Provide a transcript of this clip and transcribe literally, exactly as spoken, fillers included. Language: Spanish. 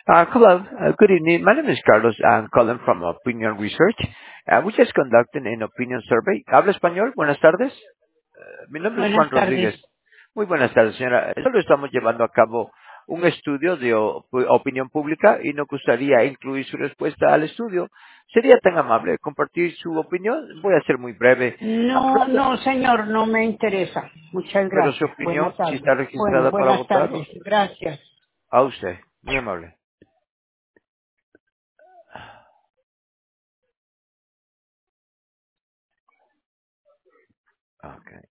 Uh, Hello. Uh, Good evening. My name is Carlos. I'm calling from Opinion Research. Uh, We just conducting an opinion survey. ¿Habla español? Buenas tardes. Uh, Mi nombre es Juan Buenas tardes. Rodríguez. Muy buenas tardes, señora. Solo estamos llevando a cabo un estudio de o- opinión pública y nos gustaría incluir su respuesta al estudio. ¿Sería tan amable compartir su opinión? Voy a ser muy breve. No, no, señor, no me interesa. Muchas Pero su gracias. opinión, Buenas si está tardes. Bueno, registrada para buenas votar, tardes. Gracias. a usted. Muy amable. Ok.